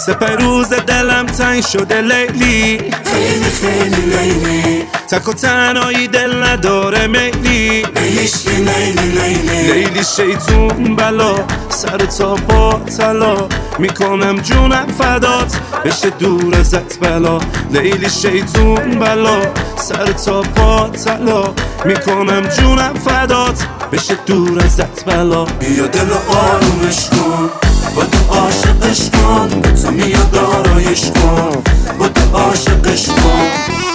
سپر روز دلم تنگ شده لیلی، خیلی خیلی لیلی، تک و تنهایی دل نداره میلی، عشق لیلی لیلی، لیلی شیطون بلا سر تا پا طلا، میکنم جونم فدات بشه دور ازت بلا. لیلی شیطون بلا سر تا پا طلا، میکنم جونم فدات بشه دور ازت بلا. بیا دل آرومش کن، با تو عاشقش کن، به تو میاد آرایش کن، با تو عاشقش کن.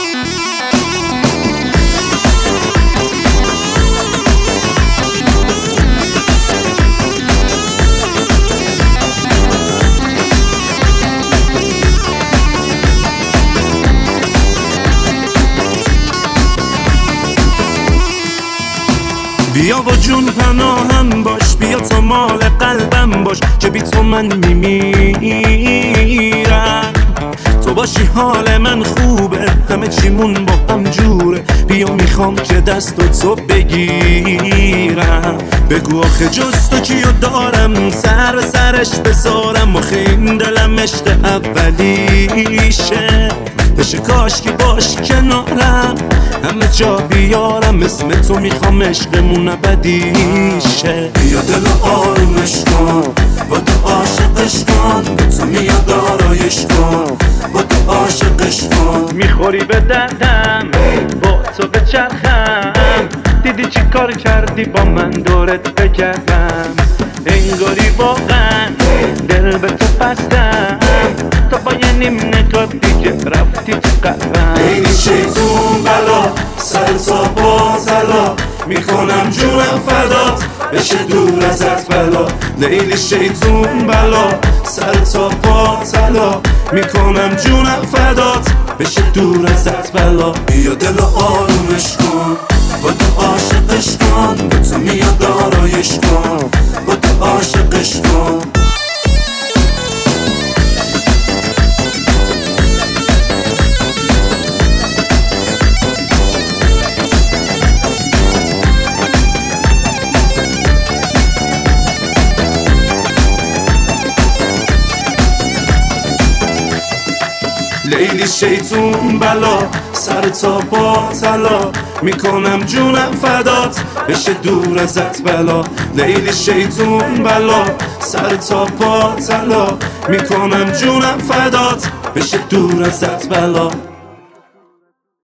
بیا و جون پناهم باش، بیا تو مال قلبم باش که بی تو من میمیرم. تو باشی حال من خوبه، همه چیمون با هم جوره، بیا میخوام که دست تو بگیرم. بگو آخه جز تو کیو دارم، سر به سرش بذارم، آخه این دلم عشق اولیشه، بشه کاش که باشی کنارم، همه جا بیارم اسم تو، میخوام عشقمون ابدیشه. بیا دل آرومش کن، با تو عاشقش کن، به تو میاد آرایش کن، با تو عاشقش کن. میخوری به دردم با تو بچرخم، دیدی چی کار کردی با من دورت بگردم، انگاری واقعا دل به تو بستم، تو با یه نیم نگاه دیگه رفتی تو قلبم. لیلی شیطون بلا سر تا پا طلا، میکنم جونم فدات بشه دور ازت بلا. لیلی شیطون بلا سر تا پا طلا، میکنم جونم فدات بشه دور ازت بلا. بیا دل آرومش کن، با تو عاشقش کن، به تو میاد آرایش کن، با تو عاشقش کن. لیلی شیطون بلا سر تا پا طلا، میکنم جونم فدات بشه دور ازت بلا. لیلی شیطون بلا سر تا پا طلا، میکنم جونم فدات بشه دور ازت بلا.